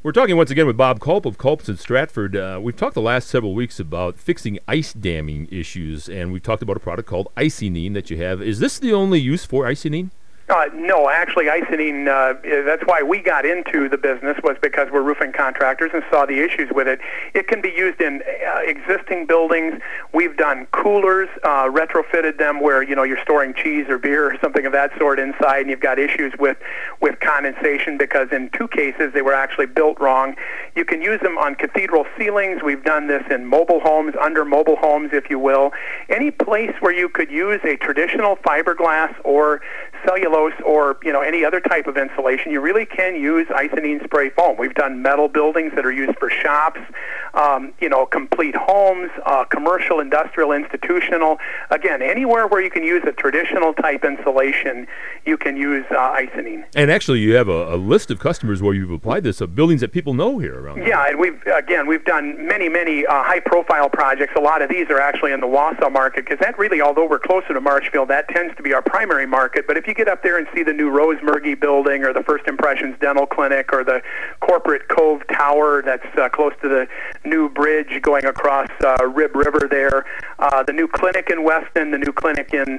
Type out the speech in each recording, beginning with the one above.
We're talking once again with Bob Culp of Culp's in Stratford. We've talked the last several weeks about fixing ice damming issues, and we've talked about a product called Icynene that you have. Is this the only use for Icynene? No, actually, Icynene, that's why we got into the business, was because we're roofing contractors and saw the issues with it. It can be used in existing buildings. We've done coolers, retrofitted them where, you're storing cheese or beer or something of that sort inside, and you've got issues with condensation because in 2 cases they were actually built wrong. You can use them on cathedral ceilings. We've done this in mobile homes, under mobile homes, if you will. Any place where you could use a traditional fiberglass or cellulose or any other type of insulation, you really can use Icynene spray foam. We've done metal buildings that are used for shops, complete homes, commercial, industrial, institutional. Again, anywhere where you can use a traditional type insulation, you can use Icynene. And actually, you have a list of customers where you've applied this of buildings that people know here around. Yeah, and we've done many high-profile projects. A lot of these are actually in the Wausau market because that really, although we're closer to Marshfield, that tends to be our primary market. But if you get up there and see the new Rose Murgy building or the First Impressions Dental Clinic or the Corporate Cove Tower that's close to the new bridge going across Rib River there, the new clinic in Weston, the new clinic in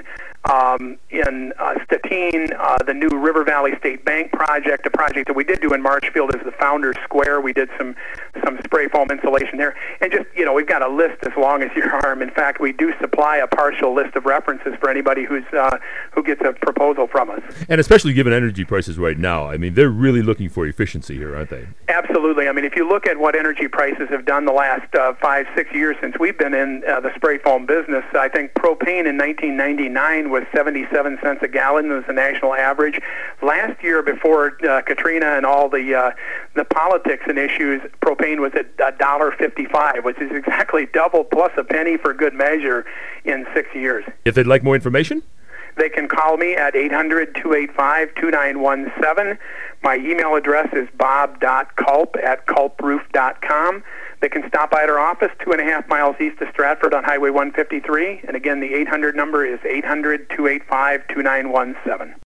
Stettin, the new River Valley State Bank project, a project that we did do in Marshfield is the Founders Square. We did some spray foam insulation there. And just, we've got a list as long as your arm. In fact, we do supply a partial list of references for anybody who gets a proposal from us. And especially given energy prices right now, I mean, they're really looking for efficiency here, aren't they? Absolutely. I mean, if you look at what energy prices have done the last 5-6 years since we've been in the spray foam business, I think propane in 1999 was 77 cents a gallon. It was the national average. Last year, before Katrina and all the politics and issues, propane was at $1.55, which is exactly double plus a penny for good measure in 6 years. If they'd like more information, they can call me at 800-285-2917. My email address is bob.culp@culproof.com. They can stop by at our office 2.5 miles east of Stratford on Highway 153. And again, the 800 number is 800-285-2917.